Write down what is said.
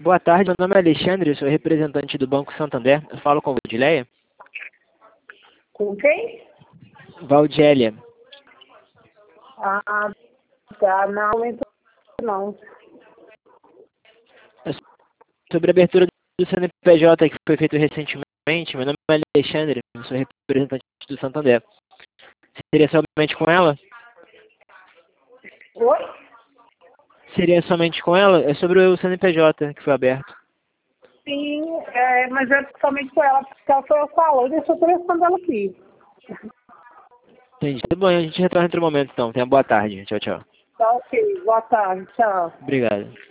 Boa tarde, meu nome é Alexandre, eu sou representante do Banco Santander. Eu falo com Valdileia? Com quem? Valdélia. Ah, tá. Não, então não. É sobre a abertura do CNPJ que foi feito recentemente, meu nome é Alexandre, eu sou representante do Santander. Seria somente com ela? Oi? Seria somente com ela? É sobre o CNPJ que foi aberto. Sim, mas é somente com ela, porque ela foi ao salão, deixa eu telefone dela aqui. Entendi. Tá bom, a gente retorna em outro momento então. Tenha boa tarde. Tchau, tchau. Tá ok, boa tarde, tchau. Obrigado.